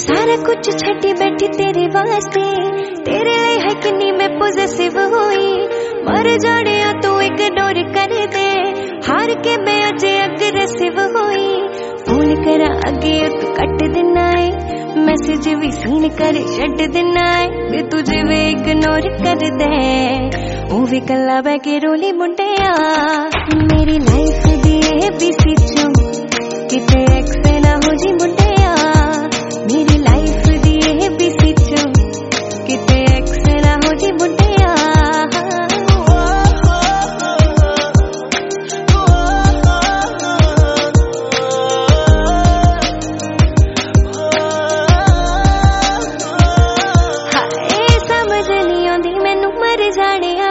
सारा कुछ छड्डी बैठी तेरे वास्ते, तेरे लिए है किन्नी मैं पॉजिटिव हुई। मर जाने तू इग्नोर कर दे, हार के मैं अजे अग्रेसिव हुई। फोन करा अगे तू कट देना है, मैसेज भी सीन कर छड्ड देना है। वे तुझे वे इग्नोर कर दे, वो भी कला बह के रोली मुंडिया। मेरी लाइफ दी ABC चो किते एक्स ना हो जी मुंडिया। मेरी लाइफ दी ABC चो किते एक्स ना हो जी मुंडिया। हाय समझ नहीं आंदी मैनू मर जानिया,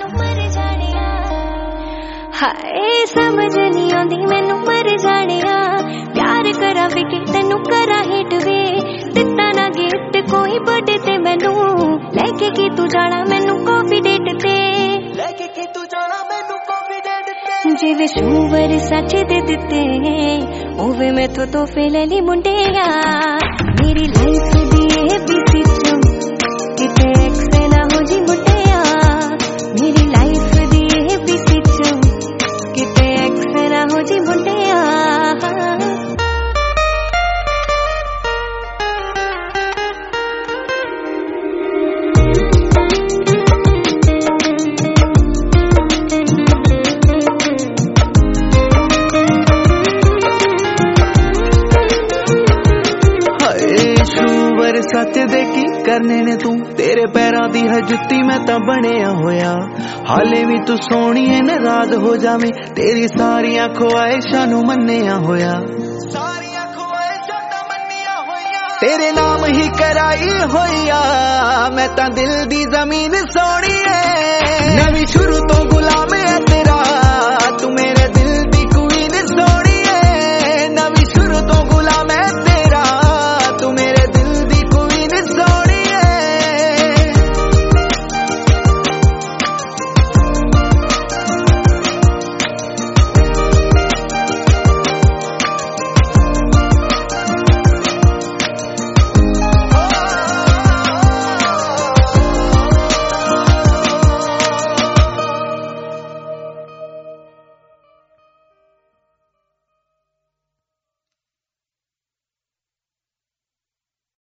हाय समझ नहीं आंदी मैनू मर जानिया। प्यार करा वे कि तेनू करा हिट वे, दिता ना गिफ्ट कोई बर्थडे ते मैनू, लेके की तू जाना मैनू कॉफी डेट ते, लेके की तू जाना मैनू कॉफी डेट ते। जिवे शूवर सच दे दिते ओवे मैं तो तोहफे ले ली मुंडिया। मेरी लाइफ दी ABC चो किते एक्स ना हो जी मुंडिया। मेरी लाइफ दी ABC चो किते एक्स ना हो जी मुंडिया। सच दे की करने ने तू, तेरे पैरां दी है जुत्ती मैं तां बनिया होया। हाले भी तू सोहनी है नाराज हो जावे, तेरी सारियां ख्वाहिशां नू मन्निया होया। तेरे नाम ही कराई होया मैं तां दिल दी जमीन सोहनी है। नवी शुरू तो गुलाम है